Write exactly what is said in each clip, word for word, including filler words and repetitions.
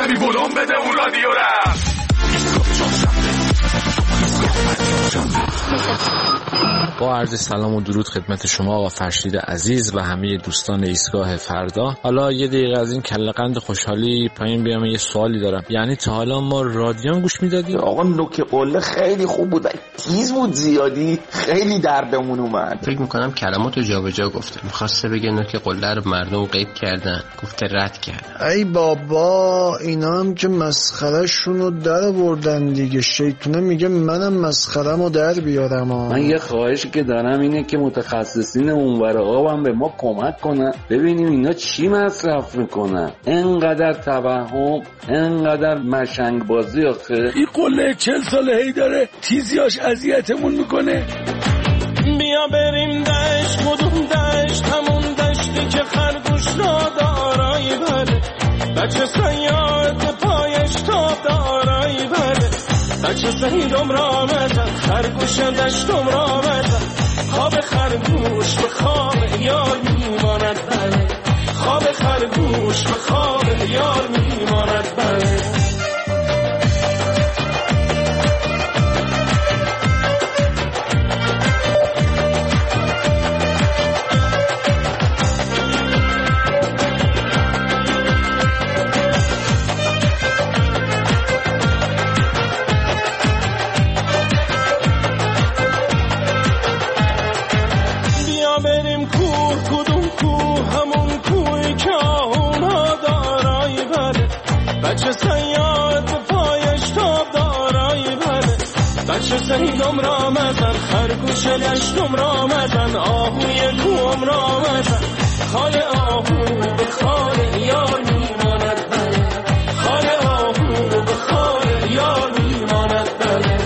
کمی بلوم بده اون رادیو را. با عرض سلام و درود خدمت شما آقا فرشید عزیز و همه دوستان ایستگاه فردا. حالا یه دقیقه از این کله‌قند خوشحالی پایین بیام، یه سوالی دارم. یعنی تا حالا ما رادیو گوش میدادیم؟ آقا نوک قله خیلی خوب بود، تیز بود زیادی، خیلی دردمون اومد. فکر میکنم کلماتو جابجا گفته، میخواسته بگه نوک قله رو مردم غیب کردن، گفته رد کردن. ای بابا اینا هم که مسخره شونو در بردن دیگه. شیطونه میگه منم مسخره‌مو در بیارم. من یه خواهشی که دارم اینه که متخصصین اونور آبم به ما کمک کنن ببینیم اینا چی مصرف میکنن. انقدر توهم، انقدر مشنگ بازی. آخه این قله چل ساله هی داره تیزیاش اذیتمون میکنه. بیا بریم دشت، کدوم دشت؟ همون دشتی که خرگوش را دارایی بله، بچه سیاد پایش تاب دارایی بله، بچه سیدم را مزن، خرگوش دشتم را مزن، خواب خرگوش به خواب یار میماند بله، خواب خرگوش به خواب یار میماند بله. بچه سیاد پایش تاب دارایی بله، بچه سیدم را مزن، خرگوش دشتم را مزن، آهوی کوم را مزن، خال آهو به خال یار میماند بله، خال آهو به خال یار میماند بله.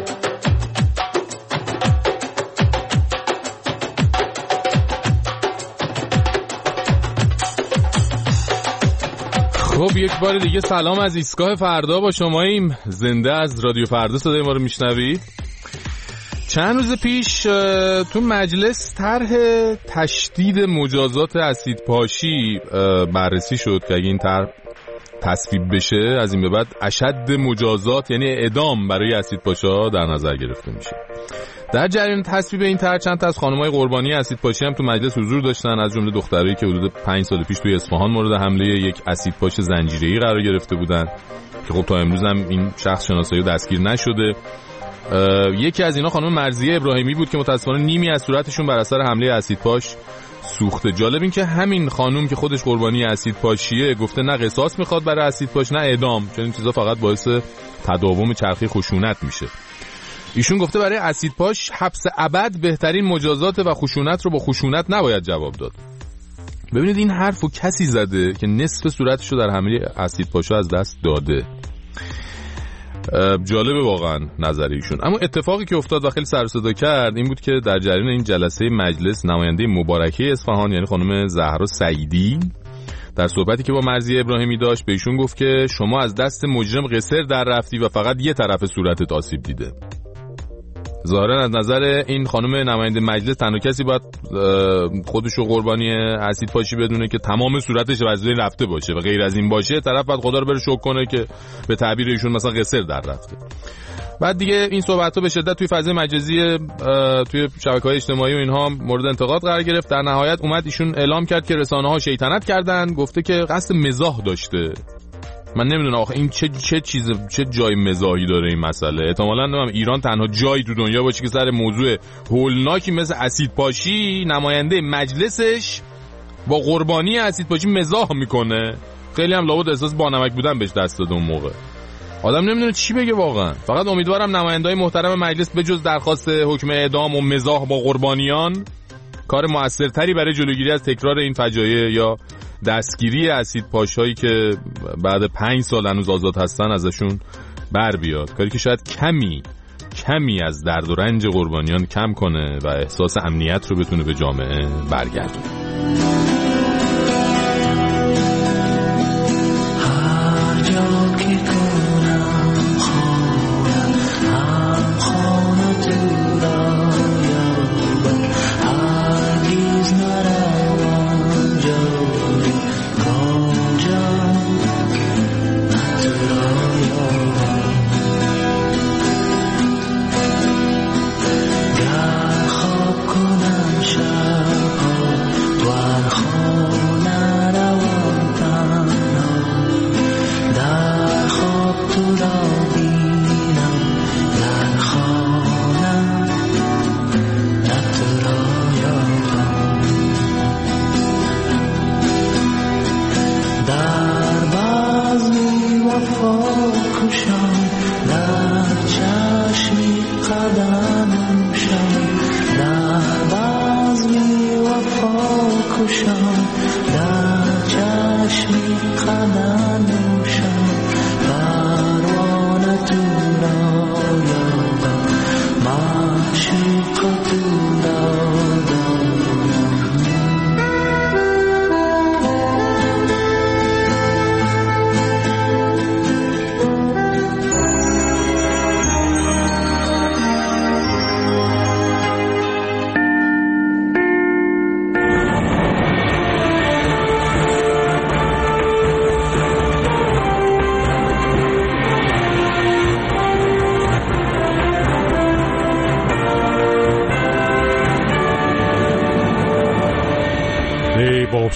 خب یک بار دیگه سلام از ایستگاه فردا، با شماییم. زنده از رادیو فردا صدای ما رو میشنوید. چند روز پیش تو مجلس طرح تشدید مجازات اسیدپاشی بررسی شد که اگه این طرح تصویب بشه از این به بعد اشد مجازات یعنی اعدام برای اسیدپاشا در نظر گرفته میشه. در جریان تصویب این طرح چند تا از خانم‌های قربانی اسیدپاشی هم تو مجلس حضور داشتن، از جمله دخترایی که حدود پنج سال پیش توی اصفهان مورد حمله یک اسیدپاش زنجیره‌ای قرار گرفته بودن که خب تا امروز هم این شخص شناسایی و دستگیر نشده. یکی از اینا خانم مرضیه ابراهیمی بود که متأسفانه نیمی از صورتشون بر اثر حمله اسیدپاش سوخته. جالب این که همین خانم که خودش قربانی اسیدپاشیه گفته نه قصاص میخواد برای اسیدپاش نه اعدام، چون این چیزا فقط باعث تداوم چرخه خشونت میشه. ایشون گفته برای اسیدپاش حبس ابد بهترین مجازات و خشونت رو با خشونت نباید جواب داد. ببینید این حرفو کسی زده که نصف صورتشو در حمله اسیدپاشا از دست داده. جالبه واقعا نظر ایشون. اما اتفاقی که افتاد و خیلی سر و صدا کرد این بود که در جریان این جلسه مجلس نماینده مبارکه اصفهان یعنی خانم زهرا سعیدی در صحبتی که با مرضیه ابراهیمی داشت به ایشون گفت که شما از دست مجرم قصر در رفتی و فقط یه طرف صورتت آسیب دیده. ظاهرا از نظر این خانم نماینده مجلس تنها کسی باید خودشو قربانی اسیدپاشی بدونه که تمام صورتش از بین رفته باشه و غیر از این باشه طرف باید خدا رو بره شکر کنه که به تعبیر ایشون مثلا قصر در رفته. بعد دیگه این صحبت‌ها به شدت توی فضای مجازی توی شبکه‌های اجتماعی و اینها مورد انتقاد قرار گرفت. در نهایت اومد ایشون اعلام کرد که رسانه‌ها شیطنت کردن، گفته که قصد مزاح داشته. من نمیدونم آخه این چه چه چیز چه جای مزاحی داره این مسئله. احتمالاً نمیدونم ایران تنها جایی تو دنیا باشه که سر موضوع هولناکی مثل اسیدپاشی نماینده مجلسش با قربانی اسیدپاشی مزاح میکنه. خیلی هم لابد احساس بانمک بودن بهش دست داد اون موقع. آدم نمیدونه چی بگه واقعا. فقط امیدوارم نماینده‌های محترم مجلس به جز درخواست حکم اعدام و مزاح با قربانیان کار موثرتری برای جلوگیری از تکرار این فجایع یا دستگیری اسیدپاشایی که بعد پنج سال هنوز آزاد هستن ازشون بر بیاد. کاری که شاید کمی کمی از درد و رنج قربانیان کم کنه و احساس امنیت رو بتونه به جامعه برگردونه.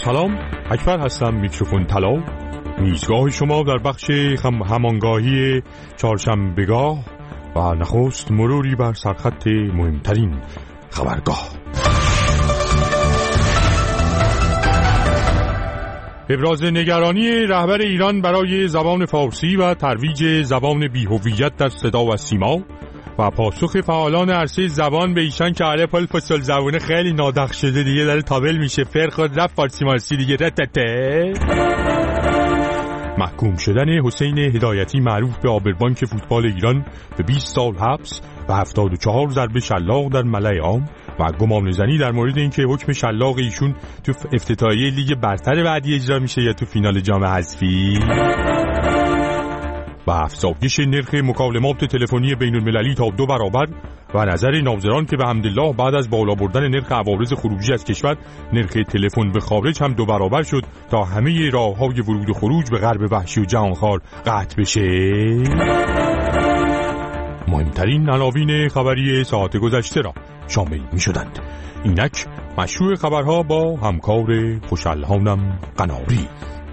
سلام، اکبر هستم، میکروفون طلا، میزگاه شما در بخش هم همانگاهی چهارشنبهگاه و نخست مروری بر سرخط مهمترین خبرگاه. ابراز نگرانی رهبر ایران برای زبان فارسی و ترویج زبان بی‌هویت در صدا و سیما و پاسخ فعالان عرصه زبان به ایشان که علی پل فصل زبونه خیلی نادخ شده دیگه داره تابل میشه فر خود رفت فارسی مارسی دیگه رتته. محکوم شدن حسین هدایتی معروف به آبربانک فوتبال ایران به بیست سال حبس و هفتاد و چهار ضربه شلاق در ملأ عام و گمان زنی در مورد اینکه حکم شلاق ایشون تو افتتاحیه لیگ برتر بعدی اجرا میشه یا تو فینال جام حذفی. و افزایش نرخ مکالمات تلفنی بین المللی تا دو برابر و نظر ناظران که به حمدالله بعد از بالا بردن نرخ عوارض خروجی از کشور نرخ تلفن به خارج هم دو برابر شد تا همه راه‌های ورود و خروج به غرب وحشی و جهانخوار قطع بشه. مهمترین عناوین خبری ساعت گذشته را شامل می شدند. اینک مشروع خبرها با همکار خوش‌الحانم قناری.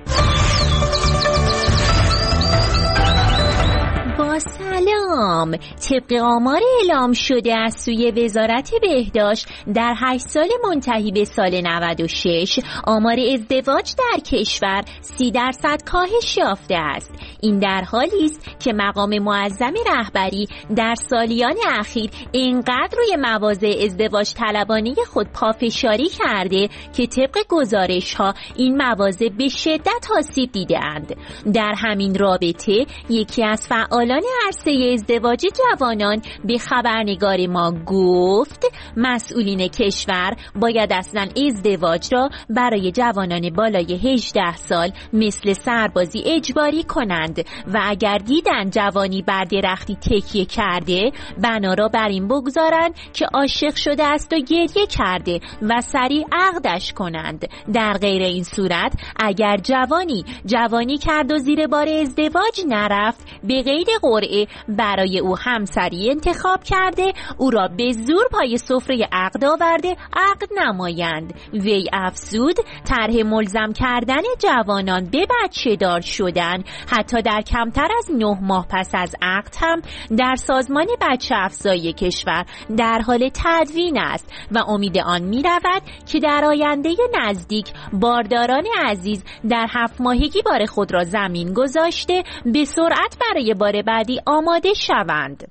سلام. طبق آمار اعلام شده از سوی وزارت بهداشت در هشت سال منتهی به سال نود و شش آمار ازدواج در کشور سی درصد کاهش یافته است. این در حالی است که مقام معظم رهبری در سالیان اخیر اینقدر روی مواضع ازدواج طلبانه خود پافشاری کرده که طبق گزارش ها این مواضع به شدت آسیب دیده‌اند. در همین رابطه یکی از فعالان عرصه ازدواج جوانان به خبرنگار ما گفت مسئولین کشور باید اصلا ازدواج را برای جوانان بالای هجده سال مثل سربازی اجباری کنند و اگر دیدن جوانی بر درختی تکیه کرده بنا را بر این بگذارند که عاشق شده است و گریه کرده و سریع عقدش کنند. در غیر این صورت اگر جوانی جوانی کرد و زیر بار ازدواج نرفت به غیر قرعه برای او همسری انتخاب کرده او را به زور پای سفره عقد آورده عقد نمایند. وی افزود طرح ملزم کردن جوانان به بچه دار شدن حتی در کمتر از نه ماه پس از عقد هم در سازمان بچه افزایی کشور در حال تدوین است و امید آن می رود که در آینده نزدیک بارداران عزیز در هفت ماهگی بار خود را زمین گذاشته به سرعت برای بار بعدی آماده شوند.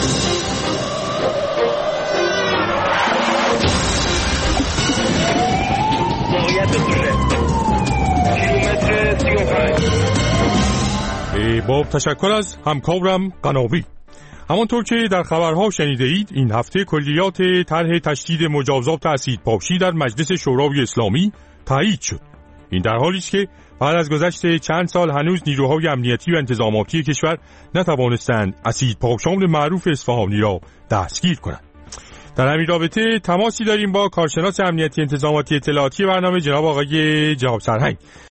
با تشکر از همکارم قناوی. همانطور که در خبرها شنیده اید این هفته کلیات طرح تشدید مجازات اسیدپاشی در مجلس شورای اسلامی تایید شد. این در حالی است که بعد از گذشت چند سال هنوز نیروهای امنیتی و انتظاماتی کشور نتوانستند اسیدپاشان معروف اصفهانی را دستگیر کنند. در همین رابطه تماسی داریم با کارشناس امنیتی انتظاماتی اطلاعاتی برنامه جناب آقای جناب سرهنگ.